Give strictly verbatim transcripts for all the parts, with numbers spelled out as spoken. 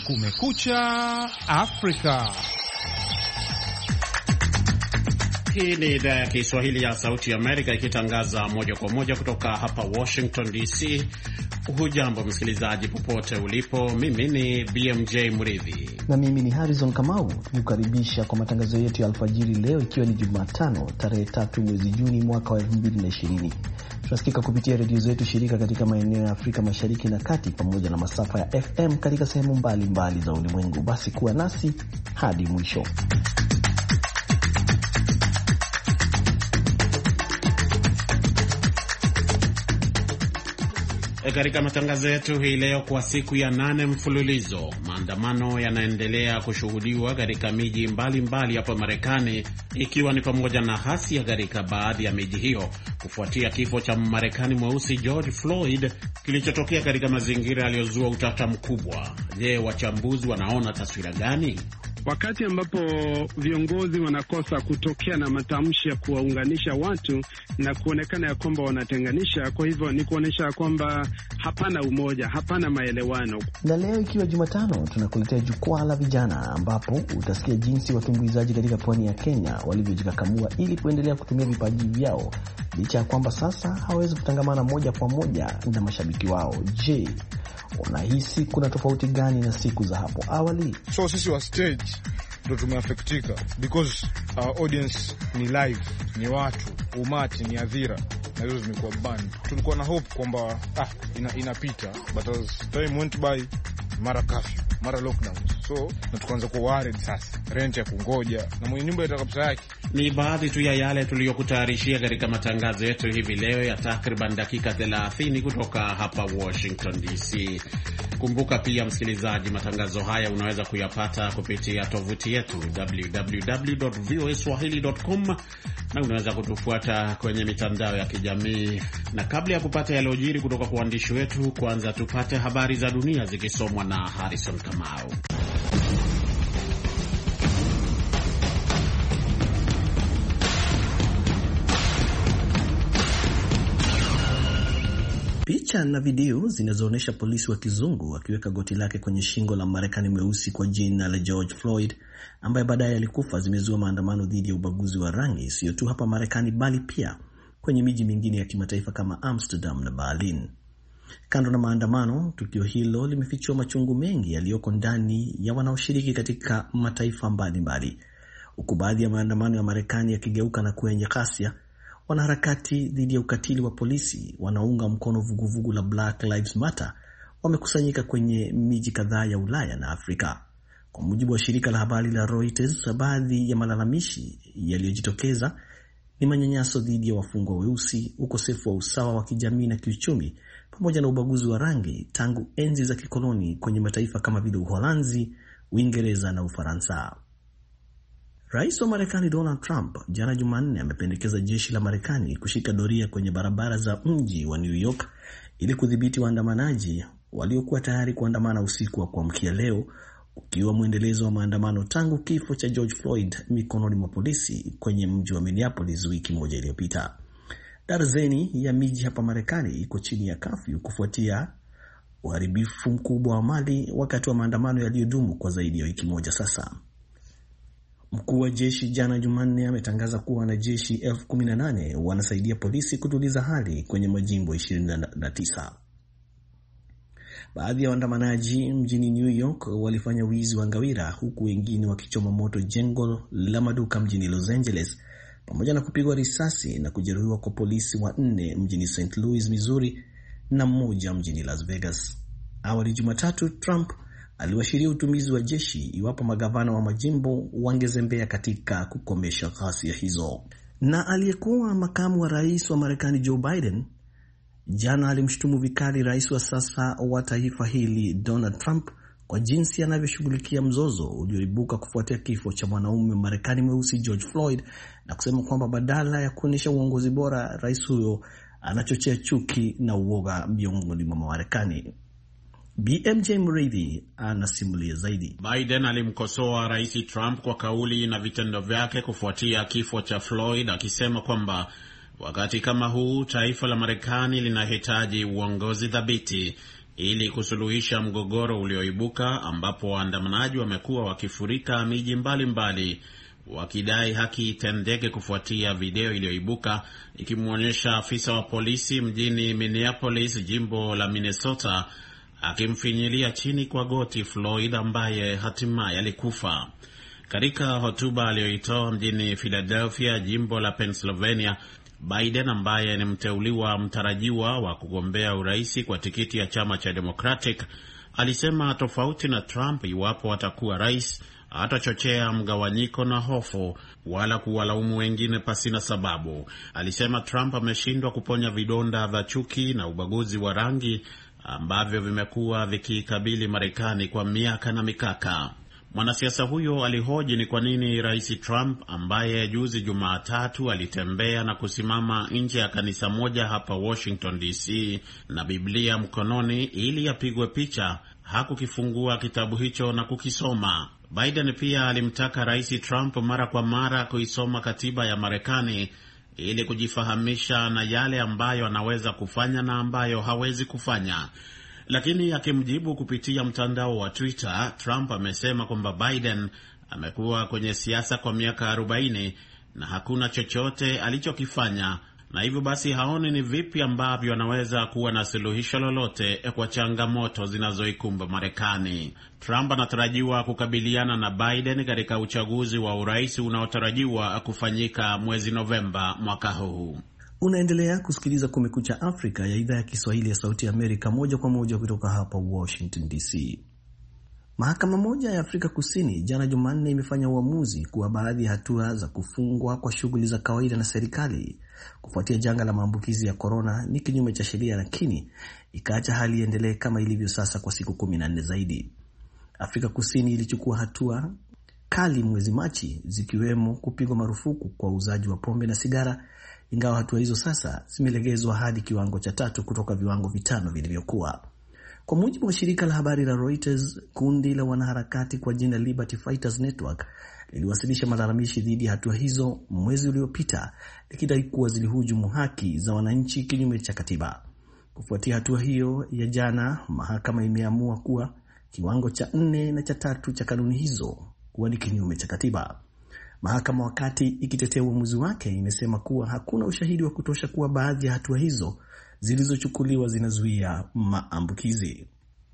Kumekucha Afrika. Hii ni idhaa ya Kiswahili ya Sauti ya Amerika ikitangaza moja kwa moja kutoka hapa Washington D C. Hujambo msikilizaji popote ulipo. Mimi ni B M J Mridhi na mimi ni Harrison Kamau, nikukaribisha kwa matangazo yetu ya alfajiri leo, ikiwa ni Jumatano tarehe tatu mwezi Juni mwaka wa elfu mbili na ishirini. Tunasikika kupitia redio zetu shirika katika maeneo ya Afrika Mashariki na Kati pamoja na masafa ya F M katika sehemu mbalimbali za ulimwengu. Basi kuwa nasi hadi mwisho. E, katika matangazo yetu hii leo, kwa siku ya nane mfululizo, maandamano yanaendelea kushuhudiwa katika miji mbalimbali hapa Marekani, ikiwa ni pamoja na hasia katika baadhi ya miji hiyo kufuatia kifo cha Marekani mweusi George Floyd kilichotokea katika mazingira yaliyozua utata mkubwa. Je, wachambuzi wanaona taswira gani? Wakati ambapo viongozi wanakosa kutokea na matamshi ya kuwaunganisha watu na kuonekana ya kwamba wanatenganisha, kwa hivyo ni kuonesha kwamba hapana umoja, hapana maelewano. Na leo ikiwa Jumatano, tunakuletea jukwaa la vijana, ambapo utasikia jinsi watumbuizaji katika pwani ya Kenya walivyojikakamua ili kuendelea kutumia vipaji vyao licha ya kwamba sasa hawawezi kutangamana moja kwa moja na mashabiki wao. Je, unahisi kuna tofauti gani na siku za hapo awali? So sisi wa stage ndo tumeafektika because our audience ni live, ni watu, umati, ni hadhira, na hizo zimekuwa band. Tulikuwa na hope kwamba ah, ina, inapita, but as time went by, mara curfew, mara lockdown. So na tukaanza kuwa worried sasa, rent ya kungoja na mwenye nyumba itakapsa yake. Ni baadhi tu ya yale tuliyokutayarishia katika matangazo yetu hivi leo ya takriban dakika thelathini kutoka hapa Washington D C. Kumbuka pia msikilizaji, matangazo haya unaweza kuyapata kupitia tovuti yetu w w w dot voa swahili dot com, na unaweza kutufuata kwenye mitandao ya kijamii. Na kabla ya kupata yaliyojiri kutoka kwa waandishi wetu, kwanza tupate habari za dunia zikisomwa na Harrison Kamau. Picha na video zinazoonyesha polisi wa kizungu akiweka goti lake kwenye shingo la Marekani mweusi kwa jina la George Floyd, ambaye baadaye alikufa, zimezua maandamano dhidi ya ubaguzi wa rangi, sio tu hapa Marekani bali pia kwenye miji mingine ya kimataifa kama Amsterdam na Berlin. Kando na maandamano, tukio hilo limefichua machungu mengi yaliyoko ndani ya wanaoshiriki katika mataifa mbalimbali. Huku baadhi ya maandamano ya Marekani yakigeuka na kuenye ghasia, wanaharakati dhidi ya ukatili wa polisi wanaunga mkono vuguvugu la Black Lives Matter wamekusanyika kwenye miji kadhaa ya Ulaya na Afrika. Kwa mujibu wa shirika la habari la Reuters, baadhi ya malalamishi yaliyojitokeza ni manyanyaso dhidi ya wafungwa weusi, ukosefu wa usawa wa kijamii na kiuchumi, pamoja na ubaguzi wa rangi tangu enzi za kikoloni kwenye mataifa kama vile Uholanzi, Uingereza na Ufaransa. Rais wa Marekani Donald Trump jana Jumanne amependekeza jeshi la Marekani kushika doria kwenye barabara za mji wa New York ili kudhibiti waandamanaji waliokuwa tayari kuandamana usiku wa kuamkia leo, ukiwa mwendelezo wa maandamano tangu kifo cha George Floyd mikononi mwa polisi kwenye mji wa Minneapolis wiki moja iliyopita. Darzeni ya miji hapa Marekani iko chini ya kafyu kufuatia uharibifu mkubwa wa mali wakati wa maandamano yaliyodumu kwa zaidi ya wiki moja sasa. Mkuu wa jeshi jana Jumanne ametangaza kuwa wanajeshi elfu kumi na nane wanasaidia polisi kutuliza hali kwenye majimbo ishirini na tisa. Baadhi ya waandamanaji mjini New York walifanya wizi wa ngawira, huku wengine wakichoma moto jengo la maduka mjini Los Angeles, pamoja na kupigwa risasi na kujeruhiwa kwa polisi wanne mjini Saint Louis, Missouri, na mmoja mjini Las Vegas. Awali Jumatatu, Trump aliwashiria utumizi wa jeshi iwapo magavana wa majimbo wangezembea katika kukomesha ghasia hizo. Na aliyekuwa makamu wa rais wa Marekani Joe Biden jana alimshutumu vikali rais wa sasa wa taifa hili Donald Trump kwa jinsi anavyoshughulikia mzozo ulioibuka kufuatia kifo cha mwanaume Marekani mweusi George Floyd, na kusema kwamba badala ya kuonyesha uongozi bora, rais huyo anachochea chuki na uoga miongoni mwa Marekani. B M J Mridhi anasimulia zaidi. Biden alimkosoa Rais Trump kwa kauli na vitendo vyake kufuatia kifo cha Floyd, akisema kwamba wakati kama huu taifa la Marekani linahitaji uongozi thabiti ili kusuluhisha mgogoro ulioibuka, ambapo waandamanaji wamekuwa wakifurika miji mbalimbali wakidai haki itendeke kufuatia video iliyoibuka ikimwonyesha afisa wa polisi mjini Minneapolis, jimbo la Minnesota, akimfinyilia chini kwa goti Floyd ambaye hatimaye alikufa. Katika hotuba aliyoitoa mjini Philadelphia, jimbo la Pennsylvania, Biden ambaye ni mteuliwa mtarajiwa wa kugombea uraisi kwa tikiti ya chama cha Democratic alisema tofauti na Trump, iwapo atakuwa rais, hatachochea mgawanyiko na hofu wala kuwalaumu wengine pasina sababu. Alisema Trump ameshindwa kuponya vidonda vya chuki na ubaguzi wa rangi ambavyo vimekuwa vikikabili Marekani kwa miaka na mikaka. Mwanasiasa huyo alihoji ni kwa nini Rais Trump, ambaye juzi Jumatatu alitembea na kusimama nje ya kanisa moja hapa Washington D C na Biblia mkononi ili apigwe picha, hakukifungua kitabu hicho na kukisoma. Biden pia alimtaka Rais Trump mara kwa mara kuisoma katiba ya Marekani ili kujifahamisha na yale ambayo anaweza kufanya na ambayo hawezi kufanya. Lakini akimjibu kupitia mtandao wa Twitter, Trump amesema kwamba Biden amekuwa kwenye siasa kwa miaka arobaini na hakuna chochote alichokifanya, na hivyo basi haoni ni vipi ambavyo anaweza kuwa na suluhisho lolote kwa changamoto zinazoikumba Marekani. Trump anatarajiwa kukabiliana na Biden katika uchaguzi wa urais unaotarajiwa kufanyika mwezi Novemba mwaka huu. Unaendelea kusikiliza Kumekucha Afrika ya idhaa ya Kiswahili ya Sauti ya Amerika, moja kwa moja kutoka hapa Washington D C. Mahakama moja ya Afrika Kusini jana Jumanne imefanya uamuzi kuwa baadhi ya hatua za kufungwa kwa shughuli za kawaida na serikali kufuatia janga la maambukizi ya korona ni kinyume cha sheria, lakini ikaacha hali iendelee kama ilivyo sasa kwa siku kumi na nne zaidi. Afrika Kusini ilichukua hatua kali mwezi Machi, zikiwemo kupigwa marufuku kwa uuzaji wa pombe na sigara, ingawa hatua hizo sasa zimelegezwa hadi kiwango cha tatu kutoka viwango vitano vilivyokuwa. Kwa mujibu wa shirika la habari la Reuters, kundi la wanaharakati kwa jina Liberty Fighters Network liliwasilisha malalamishi dhidi ya hatua hizo mwezi uliopita, likidai kuwa zilihujumu haki za wananchi kinyume cha katiba. Kufuatia hatua hiyo ya jana, mahakama imeamua kuwa kiwango cha nne na cha tatu cha kanuni hizo kuwa ni kinyume cha katiba. Mahakama, wakati ikitetea uamuzi wake, imesema kuwa hakuna ushahidi wa kutosha kuwa baadhi ya hatua hizo zilizochukuliwa zinazuia maambukizi.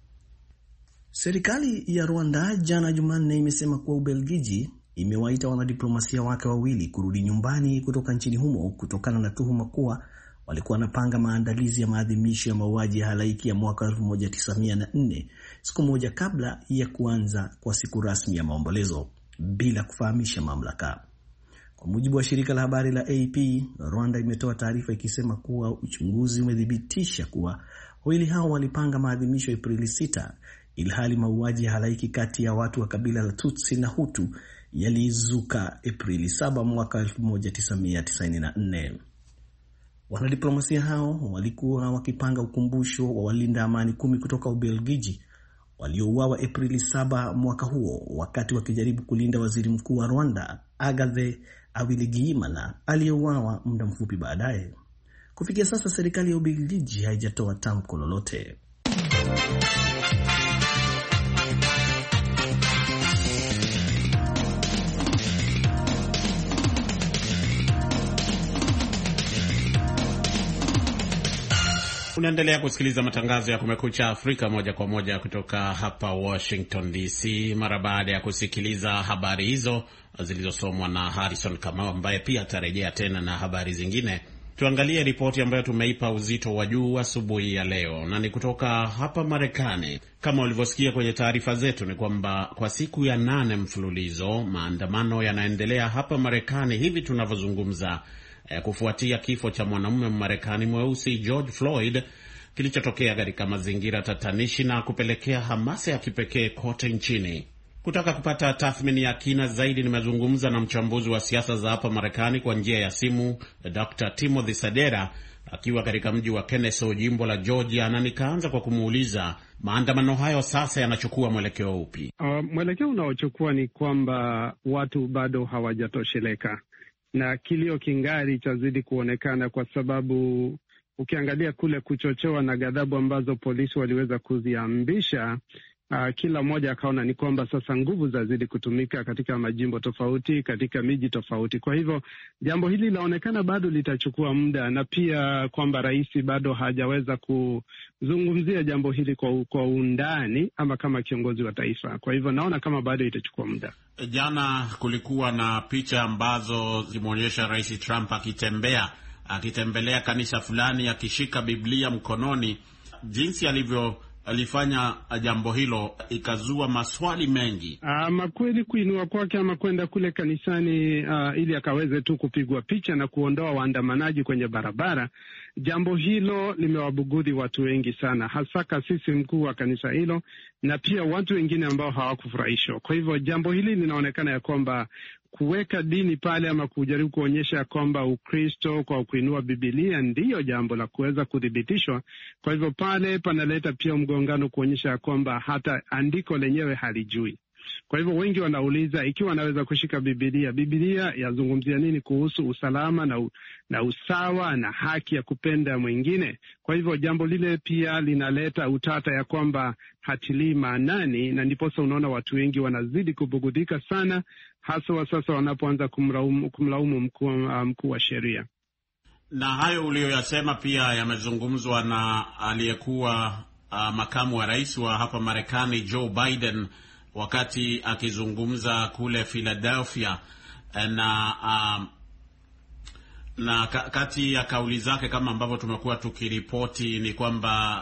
Serikali ya Rwanda jana Jumanne imesema kuwa Ubelgiji imewaita wanadiplomasia wake wawili kurudi nyumbani kutoka nchini humo kutokana na tuhuma kuwa walikuwa wanapanga maandalizi ya maadhimisho ya mauaji ya halaiki ya mwaka elfu moja tisa mia nne, siku moja kabla ya kuanza kwa siku rasmi ya maombolezo, bila kufahamisha mamlaka. Kwa mujibu wa shirika la habari la A P, Rwanda imetoa taarifa ikisema kuwa uchunguzi umedhibitisha kuwa wawili hao walipanga maadhimisho Aprili sita, ilhali mauaji ya halaiki kati ya watu wa kabila la Tutsi na Hutu yalizuka Aprili saba mwaka elfu moja tisa mia tisaini na nne. Wanadiplomasia hao walikuwa wakipanga ukumbusho wa walinda amani kumi kutoka Ubelgiji waliouawa Aprili saba mwaka huo wakati wakijaribu kulinda waziri mkuu wa Rwanda Agathe Uwilingiyimana aliyeuawa muda mfupi baadaye. Kufikia sasa serikali ya Ubelgiji haijatoa tamko lolote. Unaendelea kusikiliza matangazo ya Kumekucha Afrika moja kwa moja kutoka hapa Washington D C. Mara baada ya kusikiliza habari hizo zilizosomwa na Harrison Kamau, ambaye pia atarejea tena na habari zingine, tuangalie ripoti ambayo tumeipa uzito wa juu asubuhi ya leo, na ni kutoka hapa Marekani. Kama ulivyosikia kwenye taarifa zetu, ni kwamba kwa siku ya nane mfululizo maandamano yanaendelea hapa Marekani hivi tunavyozungumza, kufuatia kifo cha mwanamume Mmarekani mweusi George Floyd kilichotokea katika mazingira tatanishi na kupelekea hamasa ya kipekee kote nchini. Kutaka kupata tathmini ya kina zaidi, nimezungumza na mchambuzi wa siasa za hapa Marekani kwa njia ya simu, Doctor Timothy Sadera, akiwa katika mji wa Kennesaw, jimbo la Georgia, na nikaanza kwa kumuuliza maandamano hayo sasa yanachukua mwelekeo upi? Uh, mwelekeo unaochukua ni kwamba watu bado hawajatosheleka na kilio kingali chazidi kuonekana, kwa sababu ukiangalia kule kuchochewa na ghadhabu ambazo polisi waliweza kuziambisha, Uh, kila mmoja akaona ni kwamba sasa nguvu zazidi kutumika katika majimbo tofauti, katika miji tofauti. Kwa hivyo jambo hili linaonekana bado litachukua muda, na pia kwamba rais bado hajaweza kuzungumzia jambo hili kwa, kwa undani ama kama kiongozi wa taifa. Kwa hivyo naona kama bado itachukua muda. Jana kulikuwa na picha ambazo zimeonyesha Rais Trump akitembea akitembelea kanisa fulani akishika Biblia mkononi. Jinsi alivyo alifanya jambo hilo ikazua maswali mengi. Ama kweli kuinua kwake ama kwenda kule kanisani uh, ili akaweze tu kupigwa picha na kuondoa waandamanaji kwenye barabara, jambo hilo limewabugudhi watu wengi sana, hasa kasisi mkuu wa kanisa hilo na pia watu wengine ambao hawakufurahishwa. Kwa hivyo jambo hili linaonekana ya kwamba kuweka dini pale ama kujaribu kuonyesha kwamba Ukristo kwa kuinua Biblia ndiyo jambo la kuweza kuthibitishwa. Kwa hivyo pale panaleta pia mgongano kuonyesha kwamba hata andiko lenyewe halijui. Kwa hivyo wengi wanauliza ikiwa anaweza kushika Biblia, Biblia yazungumzia nini kuhusu usalama na, u, na usawa na haki ya kupenda mwingine. Kwa hivyo jambo lile pia linaleta utata ya kwamba hatilii maanani, na ndiposa unaona watu wengi wanazidi kubugudhika sana, hasa wa sasa wanapoanza kumlaumu, kumlaumu mkuu, mkuu wa sheria. Na hayo uliyoyasema pia yamezungumzwa na aliyekuwa uh, makamu wa rais wa hapa Marekani Joe Biden wakati akizungumza kule Philadelphia, na uh, na kati ya kauli zake kama ambavyo tumekuwa tukiripoti ni kwamba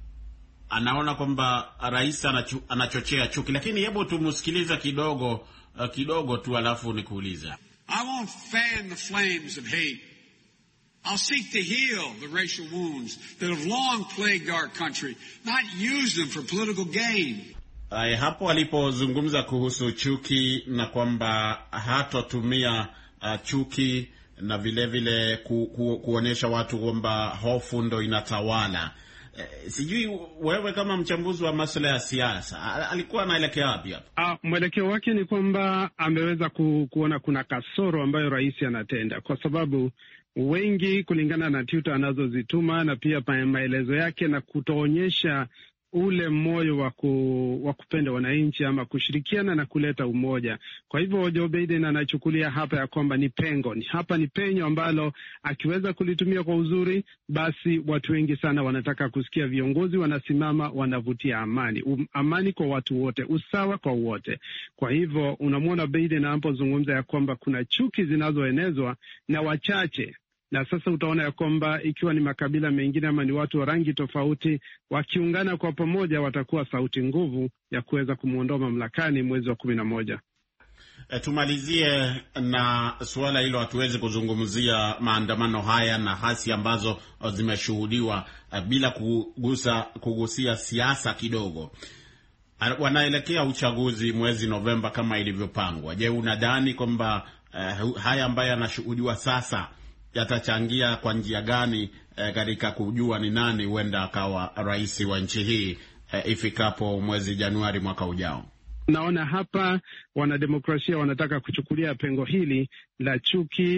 anaona kwamba rais anachu, anachochea chuki. Lakini hebu tumsikilize kidogo uh, kidogo tu alafu nikuulize. I won't fan the flames of hate. I'll seek to heal the racial wounds that have long plagued our country, not use them for political gain. Ay, hapo alipozungumza kuhusu chuki na kwamba hatotumia uh, chuki na vile vile ku, ku, kuonyesha watu kwamba hofu ndo inatawala. Eh, sijui wewe kama mchambuzi wa masuala ya siasa alikuwa anaelekea wapi hapo? Ah, mwelekeo wake ni kwamba ameweza ku, kuona kuna kasoro ambayo rais anatenda, kwa sababu wengi kulingana na tuta anazozituma na pia maelezo yake na kutoonyesha ule moyo wa ku, wa kupenda wananchi ama kushirikiana na kuleta umoja. Kwa hivyo Joe Biden anachukulia hapa ya kwamba ni pengo, ni hapa ni penyo ambalo akiweza kulitumia kwa uzuri, basi watu wengi sana wanataka kusikia viongozi wanasimama wanavutia amani, um, amani kwa watu wote, usawa kwa wote. Kwa hivyo unamwona Biden anapozungumza ya kwamba kuna chuki zinazoenezwa na wachache. Na sasa utaona ya kwamba ikiwa ni makabila mengine ama ni watu wa rangi tofauti wakiungana kwa pamoja watakuwa sauti nguvu ya kuweza kumuondoa mamlakani mwezi wa kumi na moja. E, tumalizie na suala hilo, hatuwezi kuzungumzia maandamano haya na hasi ambazo zimeshuhudiwa uh, bila kugusa kugusia siasa kidogo. Wanaelekea uchaguzi mwezi Novemba kama ilivyopangwa. Je, unadhani kwamba uh, haya ambayo yanashuhudiwa sasa yatachangia kwa njia gani eh, katika kujua ni nani huenda akawa rais wa nchi hii eh, ifikapo mwezi Januari mwaka ujao? Naona hapa wanademokrasia wanataka kuchukulia pengo hili la chuki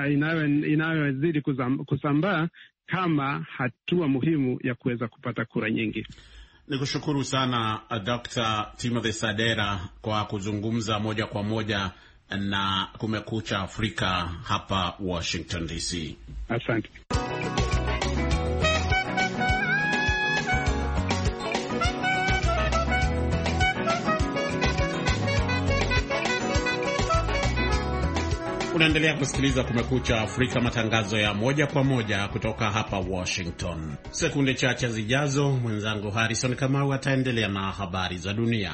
inayozidi kusambaa kama hatua muhimu ya kuweza kupata kura nyingi. Nikushukuru sana uh, Doctor Timothy Sadera kwa kuzungumza moja kwa moja na Kumekucha Afrika hapa Washington D C. Asante. Unaendelea kusikiliza Kumekucha Afrika, matangazo ya moja kwa moja kutoka hapa Washington. Sekunde chache zijazo, mwenzangu Harrison Kamau ataendelea na habari za dunia.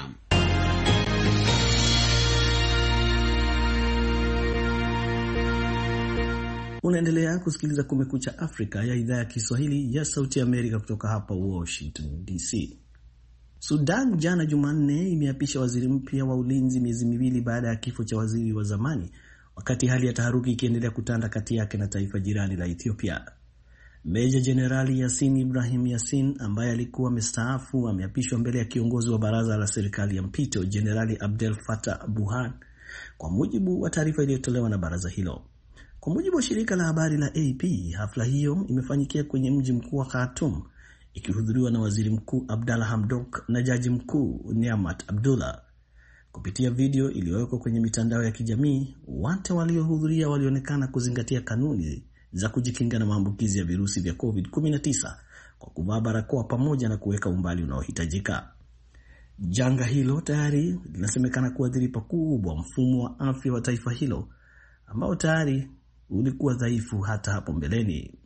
Unaendelea kusikiliza Kumekucha Afrika ya idhaa ya Kiswahili ya Sauti Amerika kutoka hapa Washington D C. Sudan jana Jumanne imeapisha waziri mpya wa ulinzi miezi miwili baada ya kifo cha waziri wa zamani, wakati hali ya taharuki ikiendelea kutanda kati yake na taifa jirani la Ethiopia. Meja Jenerali Yasin Ibrahim Yasin ambaye alikuwa mstaafu ameapishwa mbele ya kiongozi wa baraza la serikali ya mpito Jenerali Abdel Fattah Burhan, kwa mujibu wa taarifa iliyotolewa na baraza hilo. Kwa mujibu wa shirika la habari la A P, hafla hiyo imefanyikia kwenye mji mkuu wa Khartoum, ikihudhuriwa na Waziri Mkuu Abdalla Hamdok na Jaji Mkuu Niamat Abdullah. Kupitia video iliyowekwa kwenye mitandao ya kijamii, watu waliohudhuria walionekana kuzingatia kanuni za kujikinga na maambukizi ya virusi vya covid kumi na tisa kwa kuvaa barakoa pamoja na kuweka umbali unaohitajika. Janga hilo tayari linasemekana kuathiri pakubwa mfumo wa afya wa taifa hilo ambao tayari ulikuwa dhaifu hata hapo mbeleni.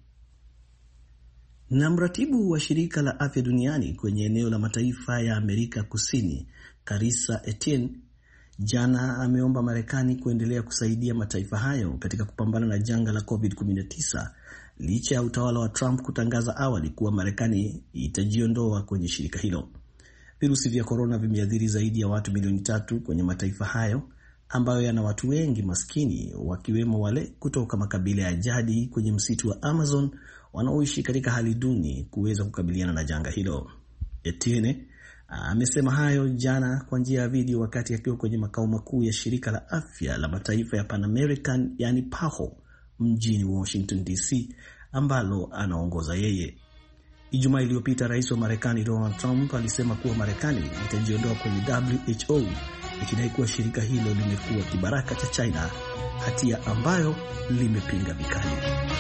Na mratibu wa shirika la afya duniani kwenye eneo la mataifa ya Amerika Kusini, Karissa Etienne, jana ameomba Marekani kuendelea kusaidia mataifa hayo katika kupambana na janga la covid kumi na tisa licha ya utawala wa Trump kutangaza awali kuwa Marekani itajiondoa kwenye shirika hilo. Virusi vya korona vimeathiri zaidi ya watu milioni tatu kwenye mataifa hayo ambayo yana watu wengi maskini, wakiwemo wale kutoka makabila ya jadi kwenye msitu wa Amazon wanaoishi katika hali duni kuweza kukabiliana na janga hilo. Etienne amesema hayo jana kwa njia ya video wakati akiwa kwenye makao makuu ya shirika la afya la mataifa ya Pan American yani P A H O mjini Washington D C ambalo anaongoza yeye. Ijumaa iliyopita Rais wa Marekani Donald Trump alisema kuwa Marekani itajiondoa kwenye W H O ikidai kuwa shirika hilo limekuwa kibaraka cha China, hatia ambayo limepinga vikali.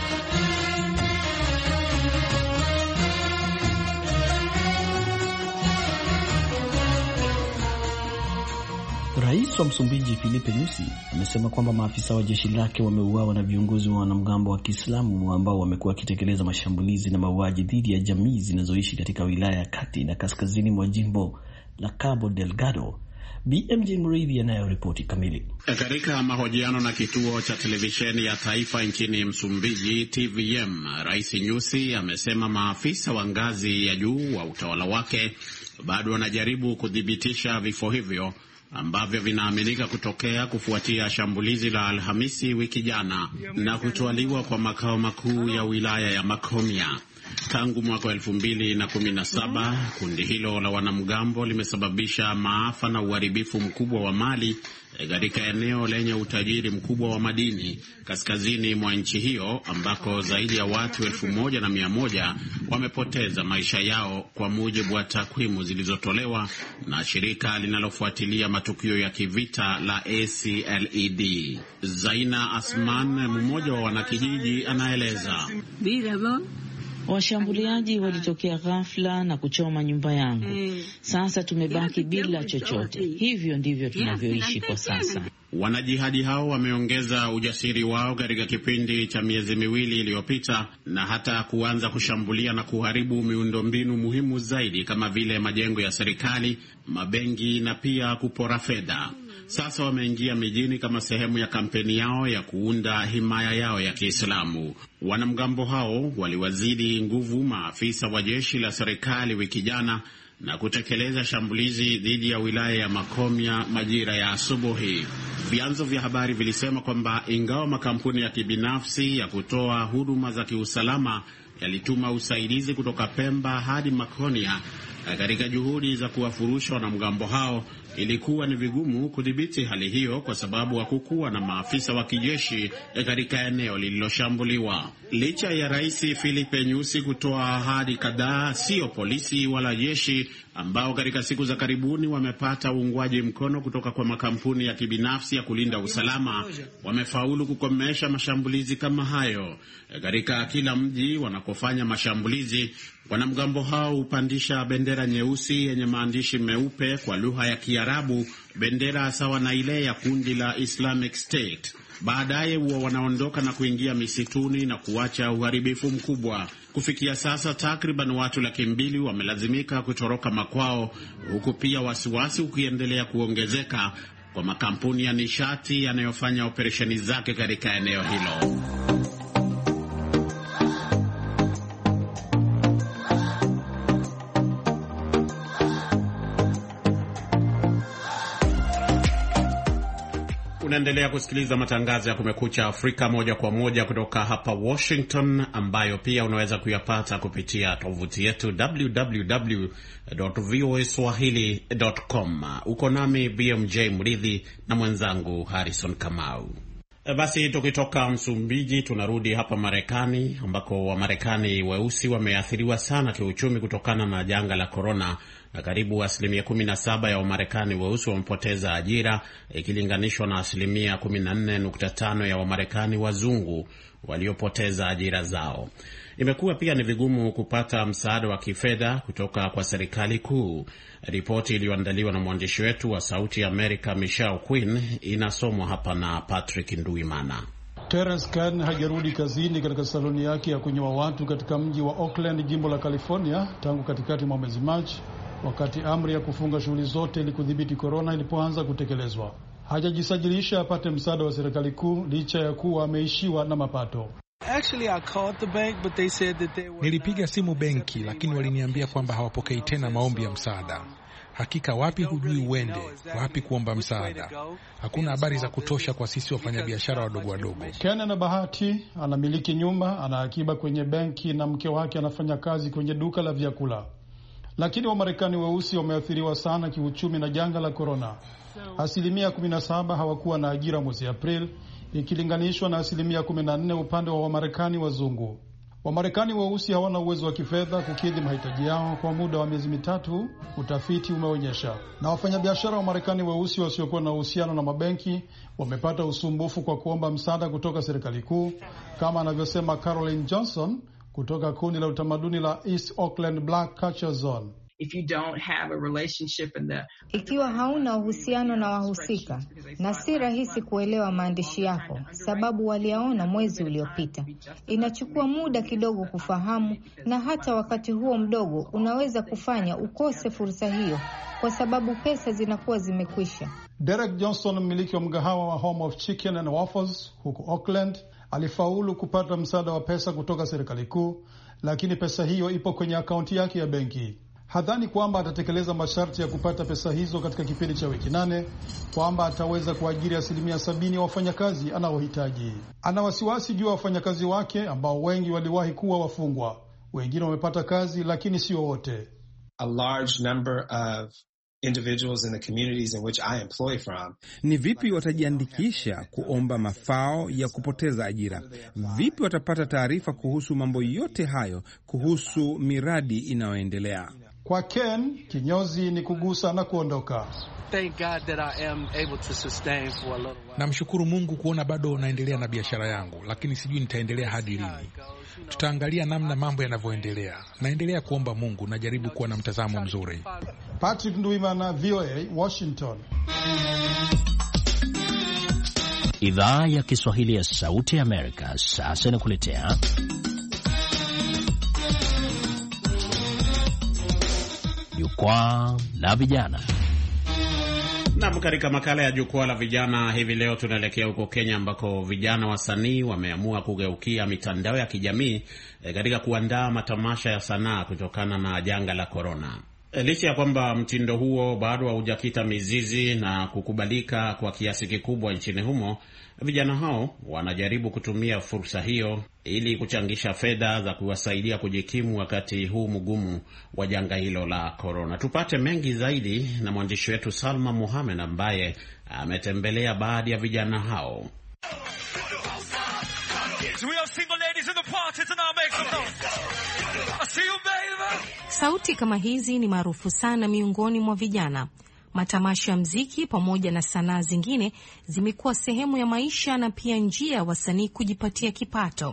Rais wa Msumbiji Filipe Nyusi amesema kwamba maafisa wa jeshi lake wameuawa na viongozi wa wanamgambo wa Kiislamu ambao wamekuwa wakitekeleza mashambulizi na mauaji dhidi ya jamii zinazoishi katika wilaya ya kati na kaskazini mwa jimbo la Cabo Delgado. B M J Mridhi anayo ripoti kamili. Katika mahojiano na kituo cha televisheni ya taifa nchini Msumbiji T V M, Rais Nyusi amesema maafisa wa ngazi ya juu wa utawala wake bado wanajaribu kudhibitisha vifo hivyo ambavyo vinaaminika kutokea kufuatia shambulizi la Alhamisi wiki jana na kutwaliwa kwa makao makuu ya wilaya ya Makomia. Tangu mwaka elfu mbili na kumi na saba, kundi hilo la wanamgambo limesababisha maafa na uharibifu mkubwa wa mali katika eneo lenye utajiri mkubwa wa madini kaskazini mwa nchi hiyo ambako zaidi ya watu elfu moja na mia moja wamepoteza maisha yao kwa mujibu wa takwimu zilizotolewa na shirika linalofuatilia matukio ya kivita la A C L E D. Zaina Asman, mmoja wa wanakijiji, anaeleza. Washambuliaji walitokea ghafla na kuchoma nyumba yangu. Sasa tumebaki bila chochote. Hivyo ndivyo tunavyoishi kwa sasa. Wanajihadi hao wameongeza ujasiri wao katika kipindi cha miezi miwili iliyopita na hata kuanza kushambulia na kuharibu miundombinu muhimu zaidi kama vile majengo ya serikali, mabenki na pia kupora fedha. Sasa wameingia mijini kama sehemu ya kampeni yao ya kuunda himaya yao ya Kiislamu. Wanamgambo hao waliwazidi nguvu maafisa wa jeshi la serikali wiki jana na kutekeleza shambulizi dhidi ya wilaya ya Makomia majira ya asubuhi. Vyanzo vya habari vilisema kwamba ingawa makampuni ya kibinafsi ya kutoa huduma za kiusalama yalituma usaidizi kutoka Pemba hadi Makonia katika juhudi za kuwafurusha wanamgambo hao, ilikuwa ni vigumu kudhibiti hali hiyo kwa sababu hakukuwa na maafisa wa kijeshi katika eneo lililoshambuliwa. Licha ya Rais Filipe Nyusi kutoa ahadi kadhaa, sio polisi wala jeshi ambao katika siku za karibuni wamepata uungwaji mkono kutoka kwa makampuni ya kibinafsi ya kulinda usalama wamefaulu kukomesha mashambulizi kama hayo. Katika kila mji wanakofanya mashambulizi, wanamgambo hao hupandisha bendera nyeusi yenye maandishi meupe kwa lugha ya Kiarabu, bendera sawa na ile ya kundi la Islamic State. Baadaye huwa wanaondoka na kuingia misituni na kuacha uharibifu mkubwa. Kufikia sasa takriban watu laki mbili wamelazimika kutoroka makwao, huku pia wasiwasi ukiendelea kuongezeka kwa makampuni ya nishati yanayofanya operesheni zake katika eneo hilo. Unaendelea kusikiliza matangazo ya Kumekucha Afrika moja kwa moja kutoka hapa Washington, ambayo pia unaweza kuyapata kupitia tovuti yetu w w w dot v o a swahili dot com. Uko nami B M J Mridhi na mwenzangu Harrison Kamau. Basi tukitoka Msumbiji tunarudi hapa Marekani, ambako Wamarekani weusi wameathiriwa sana kiuchumi kutokana na janga la korona, na karibu asilimia kumi na saba ya Wamarekani weusi wamepoteza ajira ikilinganishwa na asilimia kumi na nne nukta tano ya Wamarekani wazungu waliopoteza ajira zao. Imekuwa pia ni vigumu kupata msaada wa kifedha kutoka kwa serikali kuu. Ripoti iliyoandaliwa na mwandishi wetu wa Sauti ya Amerika Michelle Quinn inasomwa hapa na Patrick Nduimana. Terence Kern hajarudi kazini katika saloni yake ya kunyoa watu katika mji wa Oakland, jimbo la California, tangu katikati mwa mwezi Machi, wakati amri ya kufunga shughuli zote ili kudhibiti korona ilipoanza kutekelezwa. Hajajisajilisha apate msaada wa serikali kuu licha ya kuwa ameishiwa na mapato. Nilipiga simu benki, lakini waliniambia kwamba hawapokei tena maombi ya msaada. Hakika wapi hujui uende, wapi kuomba msaada. Hakuna habari za kutosha kwa sisi wafanyabiashara wadogo wadogo. Ken ana bahati, anamiliki nyumba, ana akiba kwenye benki na mke wake anafanya kazi kwenye duka la vyakula. Lakini Wamarekani weusi wameathiriwa sana kiuchumi na janga la korona. Asilimia kumi na saba hawakuwa na ajira mwezi Aprili, ikilinganishwa na asilimia kumi na nne upande wa Wamarekani wazungu. Wamarekani weusi hawana uwezo wa kifedha kukidhi mahitaji yao kwa muda wa miezi mitatu, utafiti umeonyesha. Na wafanyabiashara wa Marekani weusi wasiokuwa na uhusiano na mabenki wamepata usumbufu kwa kuomba msaada kutoka serikali kuu, kama anavyosema Caroline Johnson kutoka kundi la utamaduni la East Oakland Black Culture Zone. If you don't have a relationship in the... Ikiwa hauna uhusiano na wahusika, na si rahisi kuelewa maandishi yako, sababu waliaona mwezi uliopita. Inachukua muda kidogo kufahamu, na hata wakati huo mdogo unaweza kufanya ukose fursa hiyo, kwa sababu pesa zinakuwa zimekwisha. Derek Johnson, mmiliki wa mgahawa wa Home of Chicken and Waffles huko Oakland, alifaulu kupata msaada wa pesa kutoka serikali kuu, lakini pesa hiyo ipo kwenye akaunti yake ya benki. Hadhani kwamba atatekeleza masharti ya kupata pesa hizo katika kipindi cha wiki nane, kwamba ataweza kuajiri asilimia sabini ya wafanyakazi anaohitaji. Ana wasiwasi juu ya wafanyakazi wake ambao wengi waliwahi kuwa wafungwa. Wengine wamepata kazi, lakini sio wote. A large number of individuals in the communities in which I employ from. Ni vipi watajiandikisha kuomba mafao ya kupoteza ajira? Vipi watapata taarifa kuhusu mambo yote hayo, kuhusu miradi inayoendelea? Kwa Ken, kinyozi ni kugusa na kuondoka. Namshukuru Mungu kuona bado naendelea na biashara yangu, lakini sijui nitaendelea hadi lini. Tutaangalia namna mambo yanavyoendelea. Naendelea kuomba Mungu, najaribu kuwa na mtazamo mzuri. Patrick Nduimana, V O A, Washington. Idhaa ya Kiswahili ya Sauti ya Amerika sasa inakuletea Jukwaa la Vijana. Na katika makala ya Jukwaa la Vijana hivi leo tunaelekea huko Kenya, ambako vijana wasanii wameamua kugeukia mitandao ya kijamii e, katika kuandaa matamasha ya sanaa kutokana na janga la korona. E, licha ya kwamba mtindo huo bado haujakita mizizi na kukubalika kwa kiasi kikubwa nchini humo, vijana hao wanajaribu kutumia fursa hiyo ili kuchangisha fedha za kuwasaidia kujikimu wakati huu mgumu wa janga hilo la korona. Tupate mengi zaidi na mwandishi wetu Salma Mohamed ambaye ametembelea baadhi ya vijana hao. Sauti kama hizi ni maarufu sana miongoni mwa vijana. Matamasha ya mziki pamoja na sanaa zingine zimekuwa sehemu ya maisha na pia njia ya wasanii kujipatia kipato.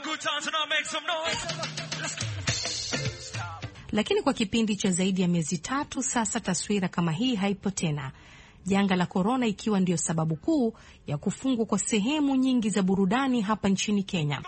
Lakini kwa kipindi cha zaidi ya miezi tatu sasa, taswira kama hii haipo tena. Janga la korona ikiwa ndio sababu kuu ya kufungwa kwa sehemu nyingi za burudani hapa nchini Kenya.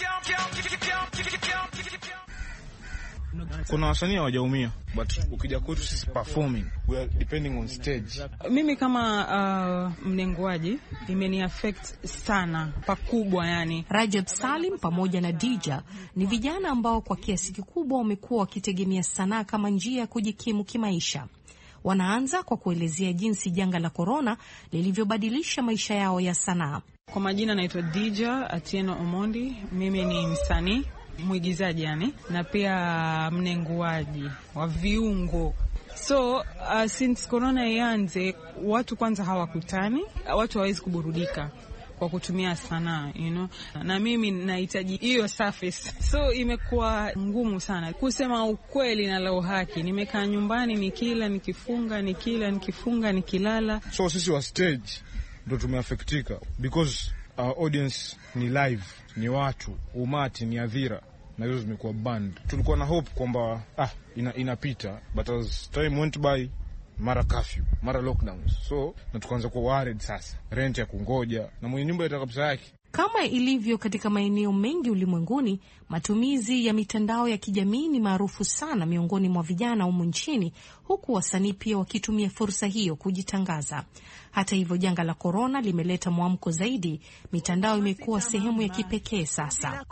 Kuna wasanii hawajaumia, but ukija kwetu sisi performing, we are depending on stage. Mimi kama uh, mnenguaji imeni affect sana pakubwa yani. Rajab Salim pamoja na Dija ni vijana ambao kwa kiasi kikubwa wamekuwa wakitegemea sanaa kama njia ya kujikimu kimaisha. Wanaanza kwa kuelezea jinsi janga la korona lilivyobadilisha maisha yao ya sanaa. Kwa majina naitwa Dija Atieno Omondi. Mimi ni msanii, mwigizaji yani, na pia mnenguaji wa viungo. So uh, since corona ianze, watu kwanza hawakutani, watu hawezi kuburudika. kwa kutumia sanaa, you know, na mimi nahitaji hiyo surface, so imekuwa ngumu sana kusema ukweli na la haki. Nimekaa nyumbani nikila nikifunga nikila nikifunga nikilala. So sisi wa stage ndo tumeaffectika because our audience ni live, ni watu, umati, ni adhira, na hizo zimekuwa band. Tulikuwa na hope kwamba ah ina, inapita, but as time went by, mara curfew, mara lockdowns, so na tukaanza kuwa worried sasa, rent ya kungoja na mwenye nyumba itaka pesa yake. Kama ilivyo katika maeneo mengi ulimwenguni, matumizi ya mitandao ya kijamii ni maarufu sana miongoni mwa vijana humu nchini, huku wasanii pia wakitumia fursa hiyo kujitangaza. Hata hivyo, janga la korona limeleta mwamko zaidi. Mitandao imekuwa sehemu ya kipekee sasa.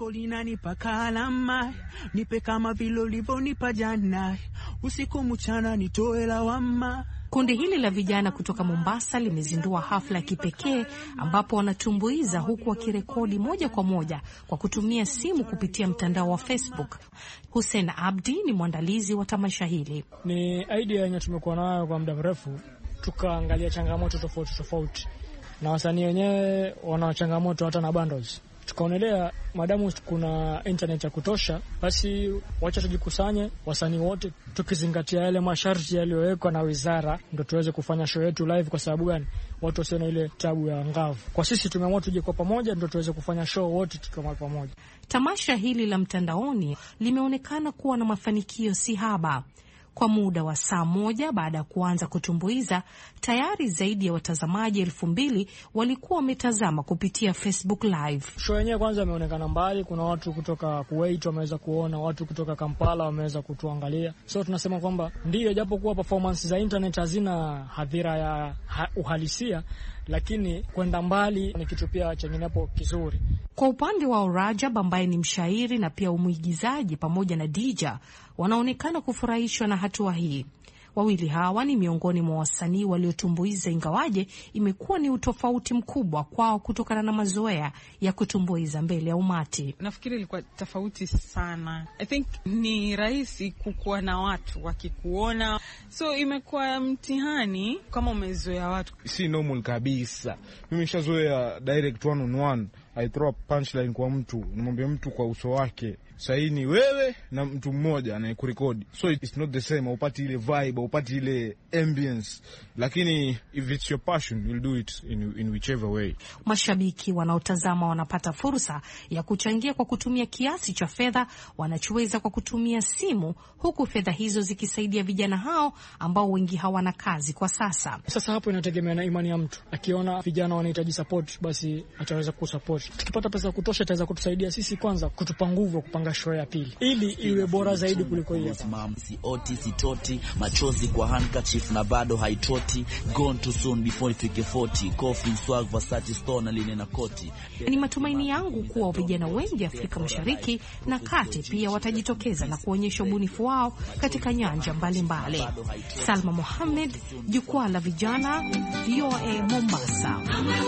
Nipe kama vile ulivyonipa jana, usiku mchana nitoe lawama. Kundi hili la vijana kutoka Mombasa limezindua hafla ya kipekee ambapo wanatumbuiza huku wakirekodi moja kwa moja kwa kutumia simu kupitia mtandao wa Facebook. Hussein Abdi ni mwandalizi wa tamasha hili. Ni idea yenye tumekuwa nayo kwa muda mrefu, tukaangalia changamoto tofauti tofauti na wasanii wenyewe wana changamoto hata na bundles. Tukaonelea madamu kuna internet ya kutosha, basi wacha tujikusanye wasanii wote, tukizingatia yale masharti yaliyowekwa na wizara, ndio tuweze kufanya show yetu live. Kwa sababu gani? Watu wasione ile tabu ya ngavu. Kwa sisi tumeamua tuje kwa pamoja, ndio tuweze kufanya show wote tukiwa pamoja. Tamasha hili la mtandaoni limeonekana kuwa na mafanikio si haba. Kwa muda wa saa moja baada ya kuanza kutumbuiza, tayari zaidi ya watazamaji elfu mbili walikuwa wametazama kupitia Facebook Live. Show yenyewe kwanza imeonekana mbali, kuna watu kutoka Kuwait wameweza kuona, watu kutoka Kampala wameweza kutuangalia. So tunasema kwamba ndio japo kuwa performance za internet hazina hadhira ya ha, uhalisia, lakini kwenda mbali ni kitu pia chengine hapo kizuri. Kwa upande wa Rajab ambaye ni mshairi na pia umuigizaji pamoja na Dija, wanaonekana kufurahishwa na hatua hii. Wawili hawa ni miongoni mwa wasanii waliotumbuiza, ingawaje imekuwa ni utofauti mkubwa kwao kutokana na mazoea ya kutumbuiza mbele ya umati. Nafikiri ilikuwa tofauti sana. I think ni rahisi kukuwa na watu wakikuona, so imekuwa mtihani kama umezoea watu. Si normal kabisa. Mimi nishazoea direct one on one. I throw a punchline kwa mtu, nimwambie mtu kwa uso wake, sahi ni wewe na mtu mmoja anayekurekodi. So it's not the same, upati ile vibe, upati ile ambience. Lakini if it's your passion, you'll do it in, in whichever way. Mashabiki wanaotazama wanapata fursa ya kuchangia kwa kutumia kiasi cha fedha wanachoweza kwa kutumia simu, huku fedha hizo zikisaidia vijana hao ambao wengi hawana kazi kwa sasa. Sasa hapo inategemea na imani ya mtu. Akiona vijana wanahitaji support, basi ataweza kusupport. Tukipata pesa kutosha itaweza kutusaidia sisi kwanza kutupa nguvu kupanga show ya pili ili iwe bora zaidi kuliko hiyo. Si oti si toti, machozi kwa handkerchief na bado haitoti, gone too soon before ifike forty, coffin swag Versace store na line na koti. Ni matumaini yangu kuwa vijana wengi Afrika Mashariki na Kati pia watajitokeza na kuonyesha ubunifu wao katika nyanja mbalimbali mbali. Salma Mohamed, Jukwaa la Vijana, V O A Mombasa.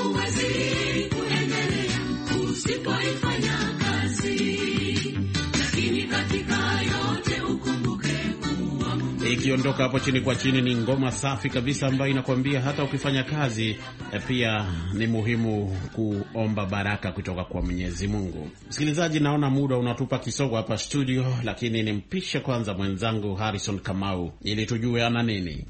Usipoifanya kazi, lakini katika yote ukumbuke kuwa. Ikiondoka hapo chini kwa chini ni ngoma safi kabisa ambayo inakwambia hata ukifanya kazi pia ni muhimu kuomba baraka kutoka kwa Mwenyezi Mungu. Msikilizaji, naona muda unatupa kisogo hapa studio, lakini nimpishe kwanza mwenzangu Harrison Kamau ili tujue ana nini.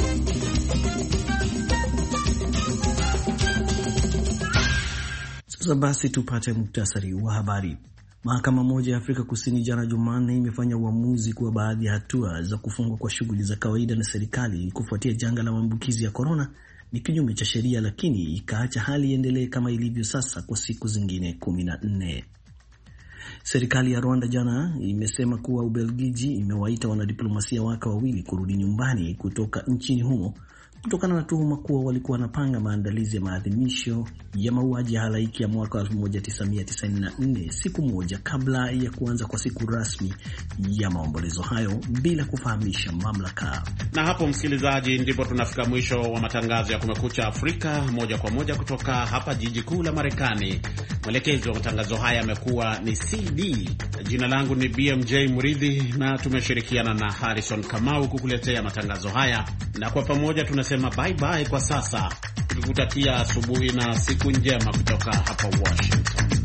Sasa basi tupate muktasari wa habari. Mahakama moja ya Afrika Kusini jana Jumanne imefanya uamuzi kuwa baadhi ya hatua za kufungwa kwa shughuli za kawaida na serikali kufuatia janga la maambukizi ya korona ni kinyume cha sheria, lakini ikaacha hali iendelee kama ilivyo sasa kwa siku zingine kumi na nne. Serikali ya Rwanda jana imesema kuwa Ubelgiji imewaita wanadiplomasia wake wawili kurudi nyumbani kutoka nchini humo kutokana na tuhuma kuwa walikuwa wanapanga maandalizi ya maadhimisho ya mauaji ya halaiki ya mwaka elfu moja tisa mia tisaini na nne, siku moja kabla ya kuanza kwa siku rasmi ya maombolezo hayo bila kufahamisha mamlaka. Na hapo msikilizaji, ndipo tunafika mwisho wa matangazo ya Kumekucha Afrika moja kwa moja kutoka hapa jiji kuu la Marekani. Mwelekezi wa matangazo haya amekuwa ni C D. Jina langu ni B M J Muridhi na tumeshirikiana na Harrison Kamau kukuletea matangazo haya, na kwa pamoja tunasema bye bye kwa sasa. tukikutakia asubuhi na siku njema kutoka hapa Washington.